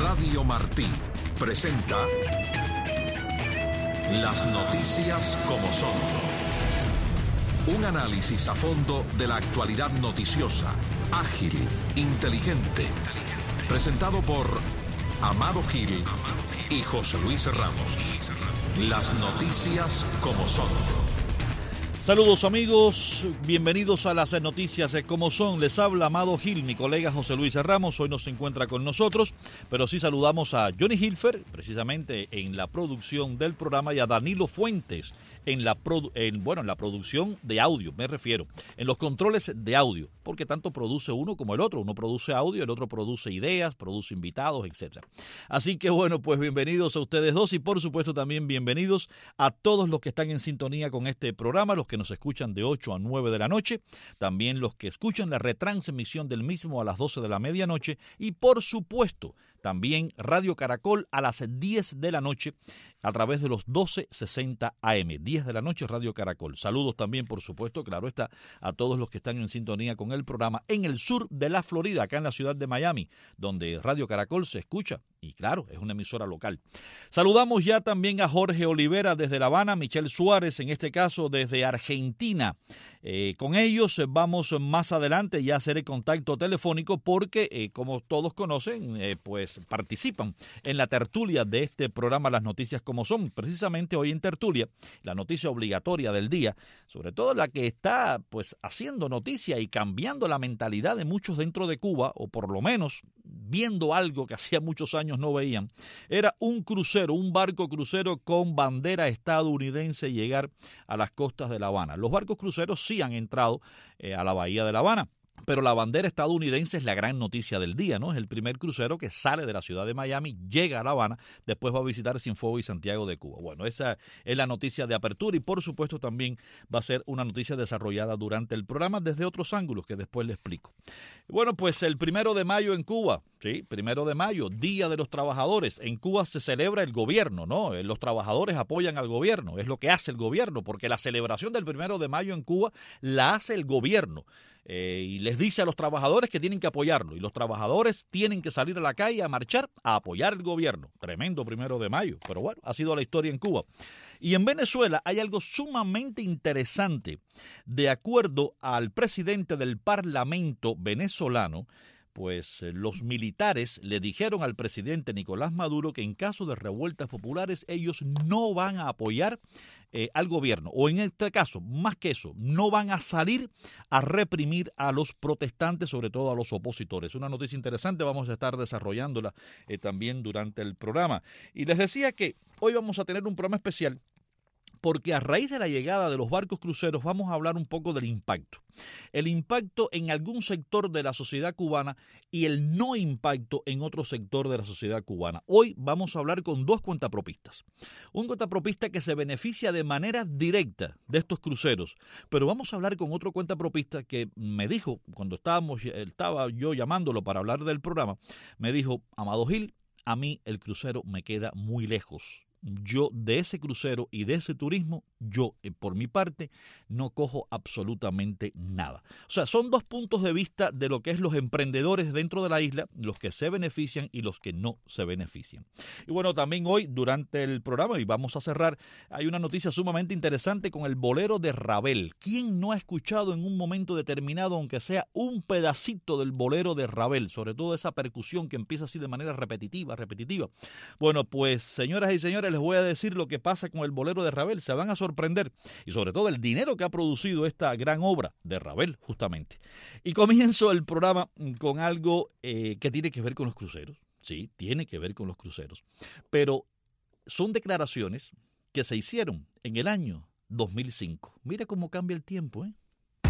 Radio Martí presenta Las noticias como son. Un análisis a fondo de la actualidad noticiosa, ágil, inteligente. Presentado por Amado Gil y José Luis Ramos. Las noticias como son. Saludos amigos, bienvenidos a las noticias como son. Les habla Amado Gil, mi colega José Luis Ramos hoy no se encuentra con nosotros, pero sí saludamos a Johnny Hilfer, precisamente en la producción del programa, y a Danilo Fuentes en la producción de audio, me refiero, en los controles de audio, porque tanto produce uno como el otro. Uno produce audio, el otro produce ideas, produce invitados, etc. Así que bueno, pues bienvenidos a ustedes dos y por supuesto también bienvenidos a todos los que están en sintonía con este programa, los que nos escuchan de 8 a 9 de la noche, también los que escuchan la retransmisión del mismo a las 12 de la medianoche y por supuesto también Radio Caracol a las 10 de la noche a través de los 1260 AM. 10 de la noche Radio Caracol. Saludos también, por supuesto, claro está, a todos los que están en sintonía con el programa en el sur de la Florida, acá en la ciudad de Miami, donde Radio Caracol se escucha y claro, es una emisora local. Saludamos ya también a Jorge Olivera desde La Habana, Michelle Suárez, en este caso desde Argentina. Con ellos vamos más adelante ya a hacer el contacto telefónico porque, como todos conocen, pues participan en la tertulia de este programa Las Noticias como son. Precisamente hoy en tertulia, la noticia obligatoria del día, sobre todo la que está pues haciendo noticia y cambiando la mentalidad de muchos dentro de Cuba, o por lo menos viendo algo que hacía muchos años no veían, era un crucero, un barco crucero con bandera estadounidense llegar a las costas de La Habana. Los barcos cruceros sí han entrado a la bahía de La Habana, pero la bandera estadounidense es la gran noticia del día, ¿no? Es el primer crucero que sale de la ciudad de Miami, llega a La Habana, después va a visitar Cienfuegos y Santiago de Cuba. Bueno, esa es la noticia de apertura y por supuesto también va a ser una noticia desarrollada durante el programa desde otros ángulos que después le explico. Bueno, pues el 1 de mayo en Cuba, sí, 1 de mayo, Día de los Trabajadores. En Cuba se celebra el gobierno, ¿no? Los trabajadores apoyan al gobierno, es lo que hace el gobierno, porque la celebración del 1 de mayo en Cuba la hace el gobierno. Y les dice a los trabajadores que tienen que apoyarlo, y los trabajadores tienen que salir a la calle a marchar, a apoyar el gobierno. Tremendo 1 de mayo, pero bueno, ha sido la historia en Cuba. Y en Venezuela hay algo sumamente interesante. De acuerdo al presidente del Parlamento venezolano, pues los militares le dijeron al presidente Nicolás Maduro que en caso de revueltas populares ellos no van a apoyar al gobierno, o en este caso, más que eso, no van a salir a reprimir a los protestantes, sobre todo a los opositores. Una noticia interesante, vamos a estar desarrollándola también durante el programa. Y les decía que hoy vamos a tener un programa especial porque a raíz de la llegada de los barcos cruceros vamos a hablar un poco del impacto. El impacto en algún sector de la sociedad cubana y el no impacto en otro sector de la sociedad cubana. Hoy vamos a hablar con dos cuentapropistas. Un cuentapropista que se beneficia de manera directa de estos cruceros, pero vamos a hablar con otro cuentapropista que me dijo, cuando estaba yo llamándolo para hablar del programa, me dijo: Amado Gil, a mí el crucero me queda muy lejos. Yo de ese crucero y de ese turismo, yo por mi parte no cojo absolutamente nada. O sea, son dos puntos de vista de lo que es los emprendedores dentro de la isla, los que se benefician y los que no se benefician. Y bueno, también hoy durante el programa, y vamos a cerrar, hay una noticia sumamente interesante con el bolero de Ravel. ¿Quién no ha escuchado en un momento determinado, aunque sea un pedacito del bolero de Ravel, sobre todo esa percusión que empieza así de manera repetitiva? Bueno, pues señoras y señores, les voy a decir lo que pasa con el bolero de Ravel. Se van a sorprender, y sobre todo el dinero que ha producido esta gran obra de Ravel, justamente. Y comienzo el programa con algo que tiene que ver con los cruceros. Sí, tiene que ver con los cruceros. Pero son declaraciones que se hicieron en el año 2005. Mira cómo cambia el tiempo, ¿eh?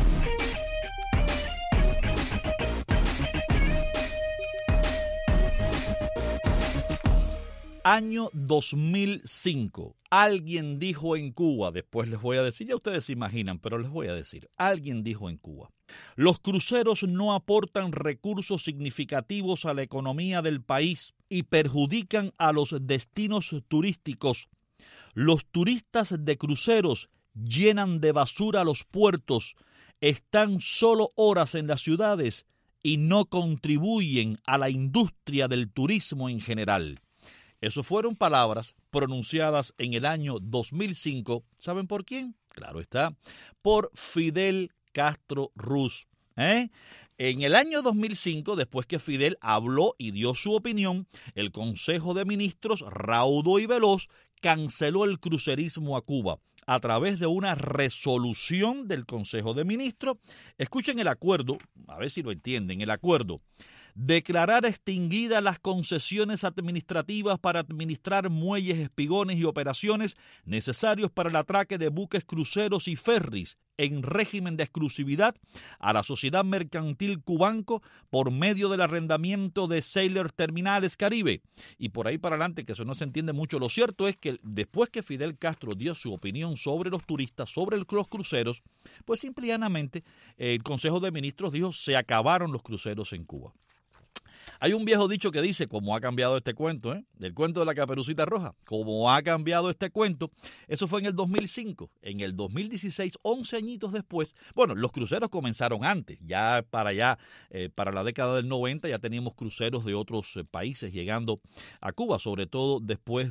Año 2005. Alguien dijo en Cuba, después les voy a decir, ya ustedes se imaginan, pero les voy a decir, alguien dijo en Cuba: los cruceros no aportan recursos significativos a la economía del país y perjudican a los destinos turísticos. Los turistas de cruceros llenan de basura los puertos, están solo horas en las ciudades y no contribuyen a la industria del turismo en general. Esas fueron palabras pronunciadas en el año 2005. ¿Saben por quién? Claro está, por Fidel Castro Ruz. En el año 2005, después que Fidel habló y dio su opinión, el Consejo de Ministros, raudo y veloz, canceló el crucerismo a Cuba a través de una resolución del Consejo de Ministros. Escuchen el acuerdo, a ver si lo entienden, el acuerdo. Declarar extinguidas las concesiones administrativas para administrar muelles, espigones y operaciones necesarios para el atraque de buques cruceros y ferries en régimen de exclusividad a la Sociedad Mercantil Cubanco por medio del arrendamiento de Sailor Terminales Caribe. Y por ahí para adelante, que eso no se entiende mucho, lo cierto es que después que Fidel Castro dio su opinión sobre los turistas, sobre los cruceros, pues simple y llanamente el Consejo de Ministros dijo se acabaron los cruceros en Cuba. Hay un viejo dicho que dice, cómo ha cambiado este cuento, del cuento de la Caperucita Roja, cómo ha cambiado este cuento. Eso fue en el 2005. En el 2016, 11 añitos después, bueno, los cruceros comenzaron antes, ya para la década del 90 ya teníamos cruceros de otros países llegando a Cuba, sobre todo después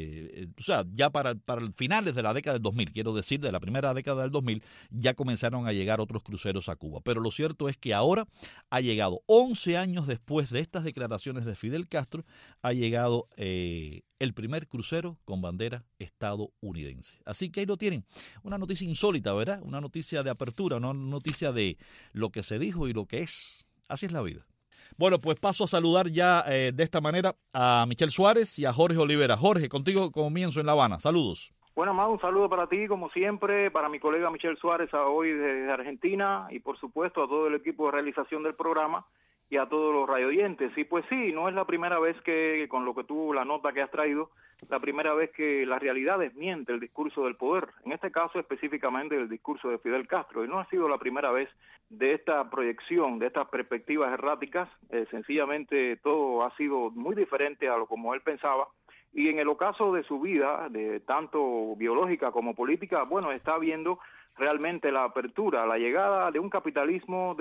ya para finales de la década del 2000, quiero decir, de la primera década del 2000, ya comenzaron a llegar otros cruceros a Cuba. Pero lo cierto es que ahora ha llegado 11 años después de estas declaraciones de Fidel Castro, ha llegado el primer crucero con bandera estadounidense. Así que ahí lo tienen. Una noticia insólita, ¿verdad? Una noticia de apertura, una noticia de lo que se dijo y lo que es. Así es la vida. Bueno, pues paso a saludar ya de esta manera a Michel Suárez y a Jorge Olivera. Jorge, contigo comienzo en La Habana. Saludos. Bueno, Amado, un saludo para ti, como siempre, para mi colega Michel Suárez, hoy desde Argentina, y por supuesto a todo el equipo de realización del programa y a todos los radioyentes. Y pues sí, no es la primera vez que, con lo que tú, la nota que has traído, la primera vez que la realidad desmiente el discurso del poder, en este caso específicamente el discurso de Fidel Castro, y no ha sido la primera vez de esta proyección, de estas perspectivas erráticas. Sencillamente todo ha sido muy diferente a lo como él pensaba, y en el ocaso de su vida, de tanto biológica como política, bueno, está viendo realmente la apertura, la llegada de un capitalismo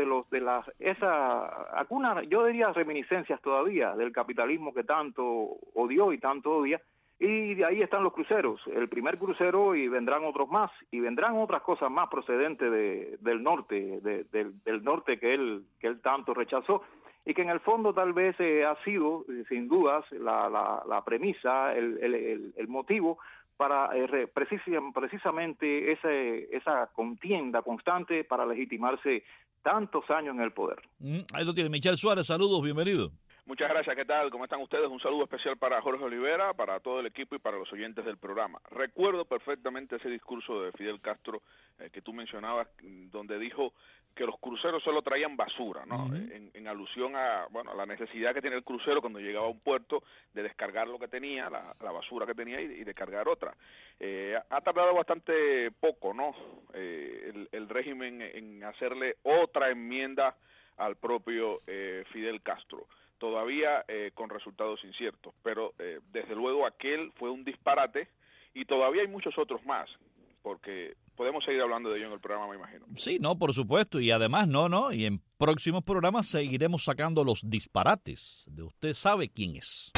algunas, yo diría, reminiscencias todavía del capitalismo que tanto odió y tanto odia, y de ahí están los cruceros, el primer crucero, y vendrán otros más, y vendrán otras cosas más procedentes del norte, del norte que él tanto rechazó, y que en el fondo tal vez ha sido, sin dudas, la premisa, el motivo para precisamente esa contienda constante para legitimarse tantos años en el poder. Ahí lo tiene Michel Suárez, saludos, bienvenido. Muchas gracias, ¿qué tal? ¿Cómo están ustedes? Un saludo especial para Jorge Olivera, para todo el equipo y para los oyentes del programa. Recuerdo perfectamente ese discurso de Fidel Castro que tú mencionabas, donde dijo que los cruceros solo traían basura, ¿no? Uh-huh. En alusión a la necesidad que tenía el crucero cuando llegaba a un puerto de descargar lo que tenía, la basura que tenía y de cargar otra. Ha tardado bastante poco, ¿no? El régimen en hacerle otra enmienda al propio Fidel Castro. Todavía con resultados inciertos, pero desde luego aquel fue un disparate y todavía hay muchos otros más, porque podemos seguir hablando de ello en el programa, me imagino. Sí, no, por supuesto, y además y en próximos programas seguiremos sacando los disparates de usted sabe quién es.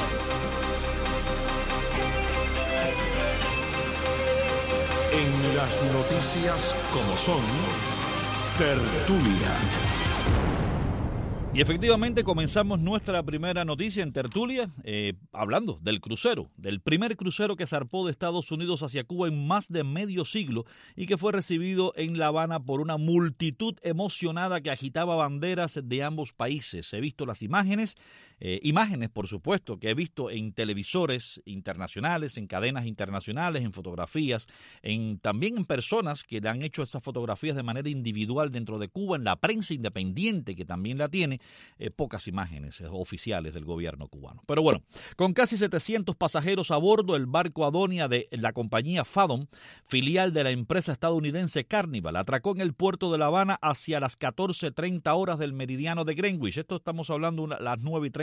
En las noticias como son, Tertulia. Y efectivamente comenzamos nuestra primera noticia en Tertulia hablando del crucero, del primer crucero que zarpó de Estados Unidos hacia Cuba en más de medio siglo y que fue recibido en La Habana por una multitud emocionada que agitaba banderas de ambos países. He visto las imágenes por supuesto, que he visto en televisores internacionales, en cadenas internacionales, en fotografías, también en personas que le han hecho estas fotografías de manera individual dentro de Cuba, en la prensa independiente que también la tiene. Pocas imágenes oficiales del gobierno cubano. Pero bueno, con casi 700 pasajeros a bordo, el barco Adonia de la compañía Fathom, filial de la empresa estadounidense Carnival, atracó en el puerto de La Habana hacia las 14:30 horas del meridiano de Greenwich. Esto estamos hablando las 9:30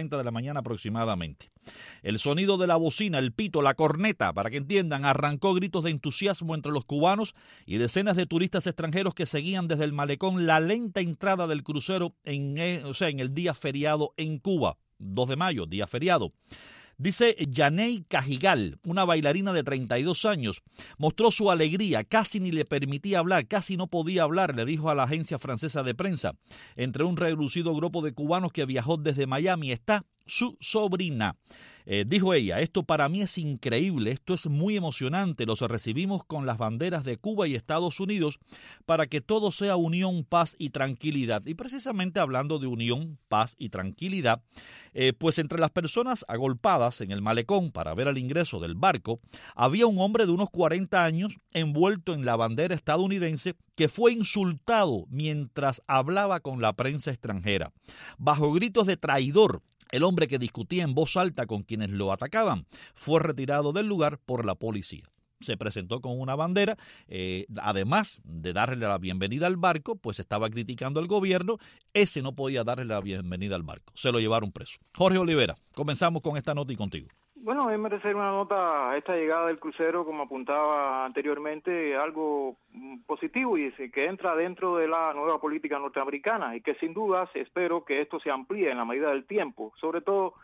7:30 de la mañana aproximadamente. El sonido de la bocina, el pito, la corneta, para que entiendan, arrancó gritos de entusiasmo entre los cubanos y decenas de turistas extranjeros que seguían desde el malecón la lenta entrada del crucero en el día feriado en Cuba, 2 de mayo, día feriado. Dice Yanei Cajigal, una bailarina de 32 años, mostró su alegría, casi ni le permitía hablar, casi no podía hablar, le dijo a la agencia francesa de prensa. Entre un reducido grupo de cubanos que viajó desde Miami está su sobrina. Dijo ella, esto para mí es increíble, esto es muy emocionante, los recibimos con las banderas de Cuba y Estados Unidos para que todo sea unión, paz y tranquilidad. Y precisamente hablando de unión, paz y tranquilidad, pues entre las personas agolpadas en el malecón para ver el ingreso del barco, había un hombre de unos 40 años envuelto en la bandera estadounidense que fue insultado mientras hablaba con la prensa extranjera. Bajo gritos de traidor, el hombre que discutía en voz alta con quienes lo atacaban fue retirado del lugar por la policía. Se presentó con una bandera, además de darle la bienvenida al barco, pues estaba criticando al gobierno, ese no podía darle la bienvenida al barco, se lo llevaron preso. Jorge Olivera, comenzamos con esta nota y contigo. Bueno, es merecer una nota esta llegada del crucero, como apuntaba anteriormente, algo positivo y que entra dentro de la nueva política norteamericana y que sin dudas espero que esto se amplíe en la medida del tiempo, sobre todo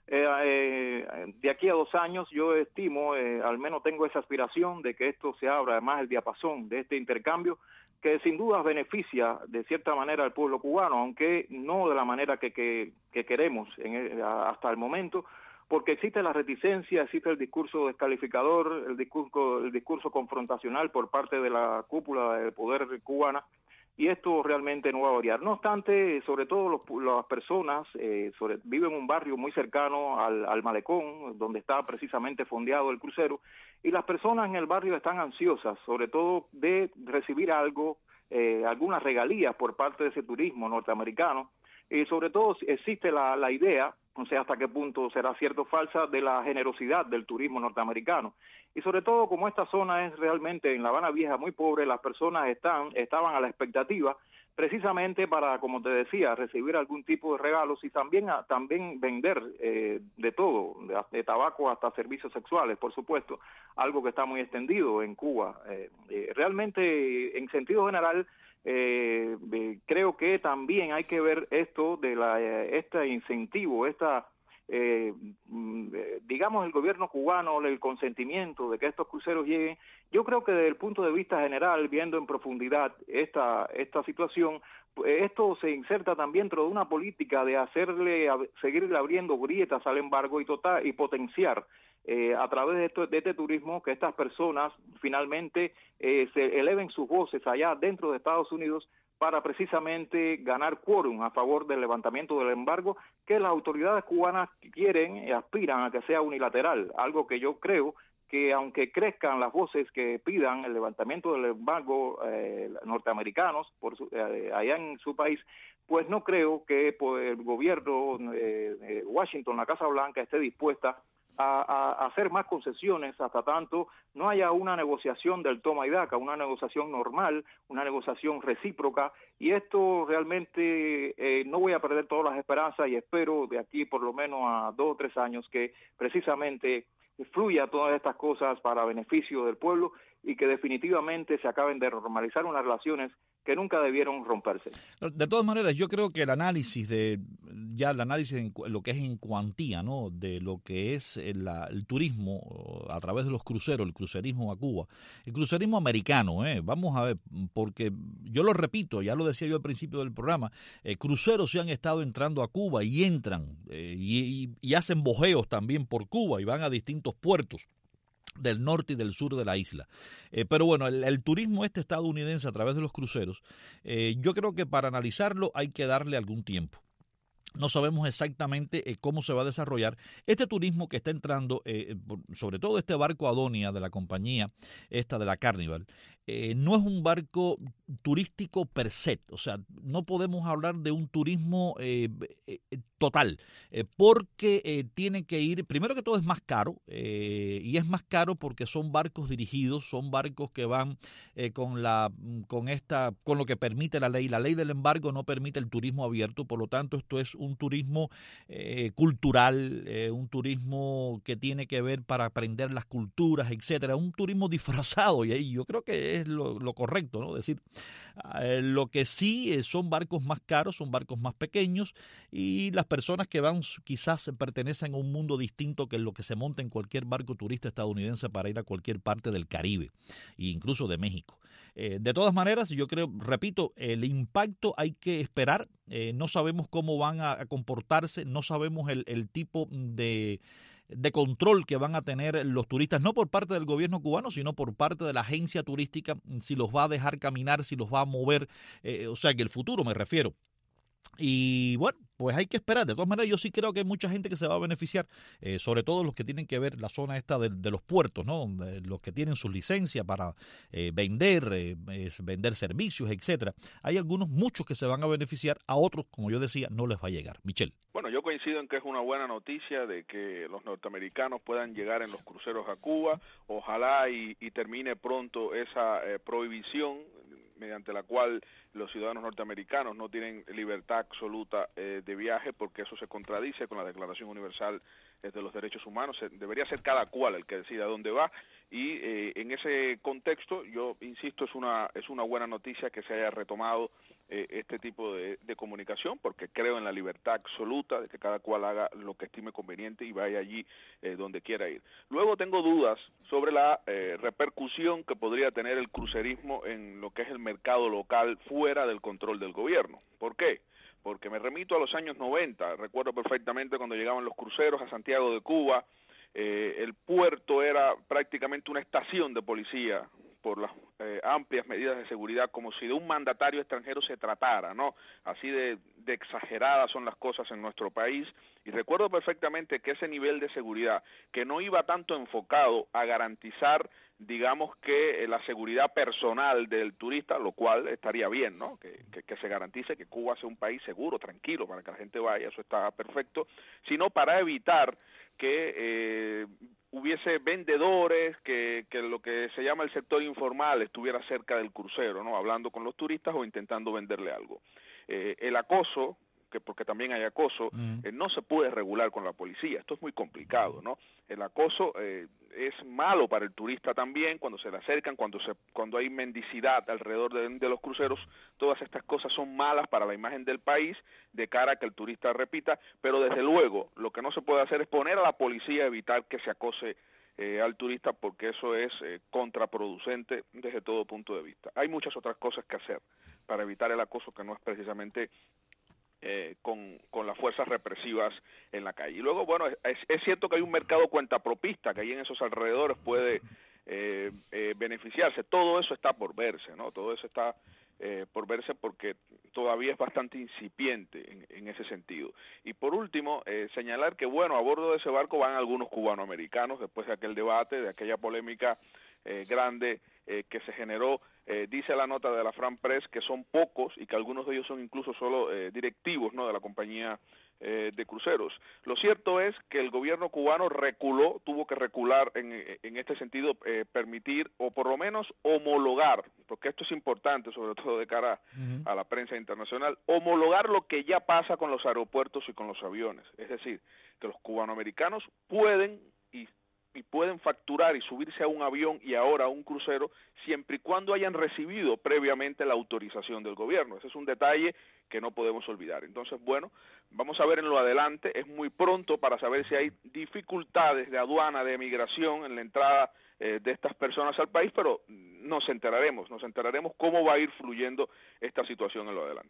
de aquí a 2 años yo estimo, al menos tengo esa aspiración de que esto se abra además el diapasón de este intercambio que sin duda beneficia de cierta manera al pueblo cubano, aunque no de la manera que queremos hasta el momento, porque existe la reticencia, existe el discurso descalificador, el discurso confrontacional por parte de la cúpula del poder cubana, y esto realmente no va a variar. No obstante, sobre todo las personas viven en un barrio muy cercano al malecón, donde está precisamente fondeado el crucero, y las personas en el barrio están ansiosas, sobre todo de recibir algo, algunas regalías por parte de ese turismo norteamericano, y sobre todo existe la idea, no sé hasta qué punto será cierto o falsa, de la generosidad del turismo norteamericano. Y sobre todo, como esta zona es realmente en La Habana Vieja muy pobre, las personas estaban a la expectativa precisamente para, como te decía, recibir algún tipo de regalos y también vender de todo, de tabaco hasta servicios sexuales, por supuesto, algo que está muy extendido en Cuba. Realmente, en sentido general, creo que también hay que ver esto de este incentivo, digamos el gobierno cubano, el consentimiento de que estos cruceros lleguen. Yo creo que desde el punto de vista general, viendo en profundidad esta situación, esto se inserta también dentro de una política de seguirle abriendo grietas al embargo y potenciar a través de este turismo que estas personas finalmente se eleven sus voces allá dentro de Estados Unidos para precisamente ganar quórum a favor del levantamiento del embargo que las autoridades cubanas quieren y aspiran a que sea unilateral, algo que yo creo que aunque crezcan las voces que pidan el levantamiento del embargo norteamericanos allá en su país, pues no creo que el gobierno Washington, la Casa Blanca, esté dispuesta a hacer más concesiones hasta tanto no haya una negociación del toma y daca, una negociación normal, una negociación recíproca, y esto realmente no voy a perder todas las esperanzas y espero de aquí por lo menos a 2 o 3 años que precisamente fluya todas estas cosas para beneficio del pueblo y que definitivamente se acaben de normalizar unas relaciones que nunca debieron romperse. De todas maneras, yo creo que el análisis en lo que es en cuantía, ¿no?, de lo que es el turismo a través de los cruceros, el crucerismo a Cuba, el crucerismo americano, vamos a ver, porque yo lo repito, ya lo decía yo al principio del programa, cruceros se han estado entrando a Cuba y entran y hacen bojeos también por Cuba y van a distintos puertos del norte y del sur de la isla. Pero bueno, el turismo estadounidense a través de los cruceros, yo creo que para analizarlo hay que darle algún tiempo. No sabemos exactamente cómo se va a desarrollar este turismo que está entrando, sobre todo este barco Adonia de la compañía esta de la Carnival. No es un barco turístico per se, o sea, no podemos hablar de un turismo total, porque tiene que ir, primero que todo es más caro, y es más caro porque son barcos dirigidos, son barcos que van con lo que permite la ley. La ley del embargo no permite el turismo abierto, por lo tanto esto es un turismo cultural, un turismo que tiene que ver para aprender las culturas, etcétera, un turismo disfrazado, y ahí yo creo que es lo correcto, ¿no? Decir, lo que sí son barcos más caros, son barcos más pequeños, y las personas que van quizás pertenecen a un mundo distinto que lo que se monta en cualquier barco turista estadounidense para ir a cualquier parte del Caribe e incluso de México. De todas maneras, yo creo, repito, el impacto hay que esperar, no sabemos cómo van a comportarse, no sabemos el tipo de control que van a tener los turistas, no por parte del gobierno cubano, sino por parte de la agencia turística, si los va a dejar caminar, si los va a mover, o sea, que el futuro me refiero. Y bueno, pues hay que esperar. De todas maneras, yo sí creo que hay mucha gente que se va a beneficiar, sobre todo los que tienen que ver la zona esta de los puertos, ¿no? Donde los que tienen sus licencias para vender servicios, etcétera. Hay muchos que se van a beneficiar, a otros, como yo decía, no les va a llegar. Michelle. Bueno, yo coincido en que es una buena noticia de que los norteamericanos puedan llegar en los cruceros a Cuba. Ojalá y termine pronto esa prohibición mediante la cual los ciudadanos norteamericanos no tienen libertad absoluta de viaje, porque eso se contradice con la Declaración Universal de los Derechos Humanos. Debería ser cada cual el que decida dónde va, y en ese contexto, yo insisto, es una buena noticia que se haya retomado este tipo de comunicación, porque creo en la libertad absoluta de que cada cual haga lo que estime conveniente y vaya allí donde quiera ir. Luego tengo dudas sobre la repercusión que podría tener el crucerismo en lo que es el mercado local fuera del control del gobierno. ¿Por qué? Porque me remito a los años 90, recuerdo perfectamente cuando llegaban los cruceros a Santiago de Cuba, el puerto era prácticamente una estación de policía por las amplias medidas de seguridad, como si de un mandatario extranjero se tratara, ¿no? Así de exageradas son las cosas en nuestro país, y recuerdo perfectamente que ese nivel de seguridad, que no iba tanto enfocado a garantizar, digamos, que la seguridad personal del turista, lo cual estaría bien, ¿no? Que se garantice que Cuba sea un país seguro, tranquilo, para que la gente vaya, eso está perfecto, sino para evitar que hubiese vendedores, que lo que se llama el sector informal estuviera cerca del crucero, ¿no? Hablando con los turistas o intentando venderle algo. El acoso, porque también hay acoso, no se puede regular con la policía, esto es muy complicado, ¿no? El acoso es malo para el turista también, cuando se le acercan, cuando hay mendicidad alrededor de los cruceros, todas estas cosas son malas para la imagen del país, de cara a que el turista repita, pero desde luego, lo que no se puede hacer es poner a la policía a evitar que se acose al turista, porque eso es contraproducente desde todo punto de vista. Hay muchas otras cosas que hacer para evitar el acoso, que no es precisamente con las fuerzas represivas en la calle. Y luego, bueno, es cierto que hay un mercado cuentapropista que ahí en esos alrededores puede beneficiarse. Todo eso está por verse, ¿no? Todo eso está por verse, porque todavía es bastante incipiente en ese sentido. Y por último, señalar que, bueno, a bordo de ese barco van algunos cubanoamericanos después de aquel debate, de aquella polémica grande que se generó. Dice la nota de la Fran Press que son pocos y que algunos de ellos son incluso solo directivos, ¿no?, de la compañía de cruceros. Lo cierto es que el gobierno cubano tuvo que recular en este sentido, permitir o por lo menos homologar, porque esto es importante sobre todo de cara a la prensa internacional, homologar lo que ya pasa con los aeropuertos y con los aviones. Es decir, que los cubanoamericanos pueden facturar y subirse a un avión y ahora a un crucero siempre y cuando hayan recibido previamente la autorización del gobierno. Ese es un detalle que no podemos olvidar. Entonces, bueno, vamos a ver en lo adelante. Es muy pronto para saber si hay dificultades de aduana, de migración en la entrada de estas personas al país, pero nos enteraremos cómo va a ir fluyendo esta situación en lo adelante.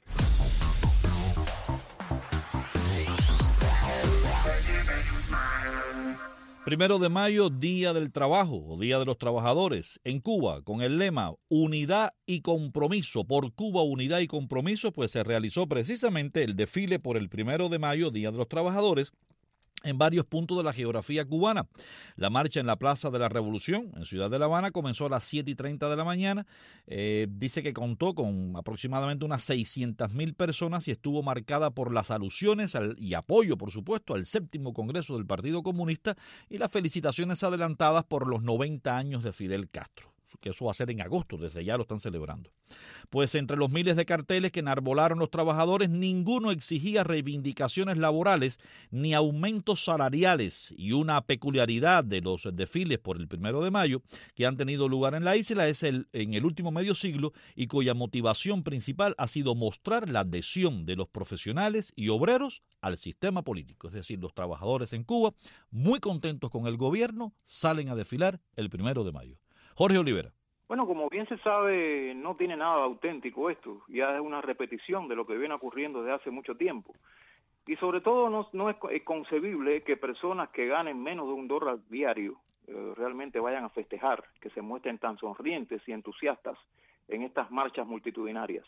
Primero de mayo, Día del Trabajo o Día de los Trabajadores en Cuba, con el lema Unidad y Compromiso. Por Cuba, Unidad y Compromiso, pues se realizó precisamente el desfile por el 1 de mayo, Día de los Trabajadores, en varios puntos de la geografía cubana. La marcha en la Plaza de la Revolución, en Ciudad de La Habana, comenzó a las 7:30 de la mañana. Dice que contó con aproximadamente unas 600.000 personas y estuvo marcada por las alusiones y apoyo, por supuesto, al 7º Congreso del Partido Comunista y las felicitaciones adelantadas por los 90 años de Fidel Castro, que eso va a ser en agosto, desde ya lo están celebrando. Pues entre los miles de carteles que enarbolaron los trabajadores, ninguno exigía reivindicaciones laborales ni aumentos salariales, y una peculiaridad de los desfiles por el 1 de mayo que han tenido lugar en la isla es en el último medio siglo, y cuya motivación principal ha sido mostrar la adhesión de los profesionales y obreros al sistema político. Es decir, los trabajadores en Cuba, muy contentos con el gobierno, salen a desfilar el 1 de mayo. Jorge Olivera. Bueno, como bien se sabe, no tiene nada de auténtico esto, ya es una repetición de lo que viene ocurriendo desde hace mucho tiempo. Y sobre todo no es concebible que personas que ganen menos de $1 diario realmente vayan a festejar, que se muestren tan sonrientes y entusiastas en estas marchas multitudinarias.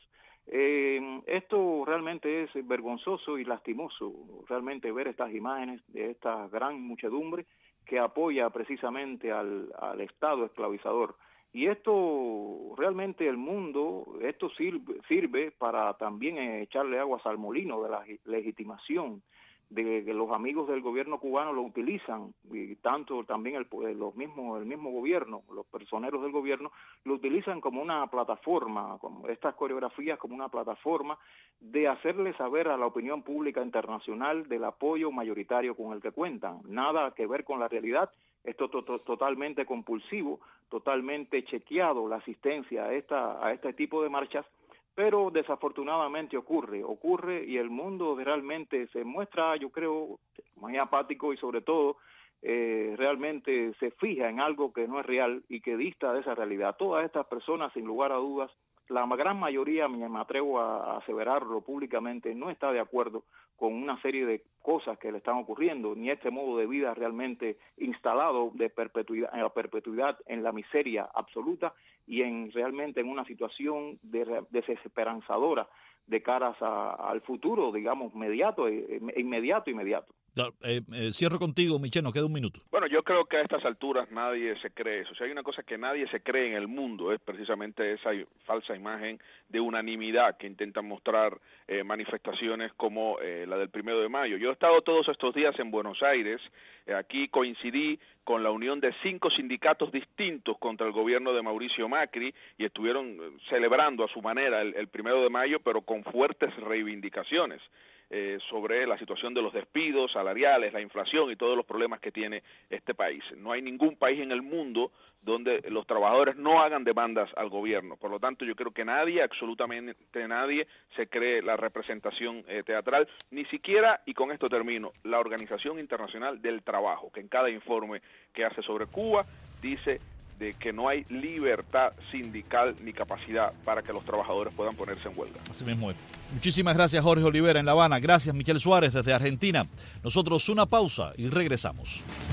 Esto realmente es vergonzoso y lastimoso, realmente ver estas imágenes de esta gran muchedumbre que apoya precisamente al Estado esclavizador. Y esto realmente el mundo, esto sirve para también echarle aguas al molino de la legitimación de que los amigos del gobierno cubano lo utilizan, y tanto también el mismo gobierno, los personeros del gobierno, lo utilizan como una plataforma, como estas coreografías como una plataforma de hacerle saber a la opinión pública internacional del apoyo mayoritario con el que cuentan. Nada que ver con la realidad. Esto totalmente compulsivo, totalmente chequeado la asistencia a este tipo de marchas, pero desafortunadamente ocurre y el mundo realmente se muestra, yo creo, muy apático y sobre todo realmente se fija en algo que no es real y que dista de esa realidad. Todas estas personas, sin lugar a dudas, la gran mayoría, me atrevo a aseverarlo públicamente, no está de acuerdo con una serie de cosas que le están ocurriendo, ni este modo de vida realmente instalado de perpetuidad en la miseria absoluta y realmente en una situación desesperanzadora de caras al futuro, digamos, inmediato. Cierro contigo, Michel, nos queda un minuto. Bueno, yo creo que a estas alturas nadie se cree eso. Si hay una cosa que nadie se cree en el mundo es precisamente esa falsa imagen de unanimidad que intentan mostrar manifestaciones como la del 1 de mayo. Yo he estado todos estos días en Buenos Aires, aquí coincidí con la unión de 5 sindicatos distintos contra el gobierno de Mauricio Macri y estuvieron celebrando a su manera el 1 de mayo, pero con fuertes reivindicaciones sobre la situación de los despidos salariales, la inflación y todos los problemas que tiene este país. No hay ningún país en el mundo donde los trabajadores no hagan demandas al gobierno. Por lo tanto, yo creo que nadie, absolutamente nadie, se cree la representación teatral, ni siquiera, y con esto termino, la Organización Internacional del Trabajo, que en cada informe que hace sobre Cuba dice de que no hay libertad sindical ni capacidad para que los trabajadores puedan ponerse en huelga. Así mismo es. Muchísimas gracias, Jorge Olivera en La Habana. Gracias, Michel Suárez desde Argentina. Nosotros una pausa y regresamos.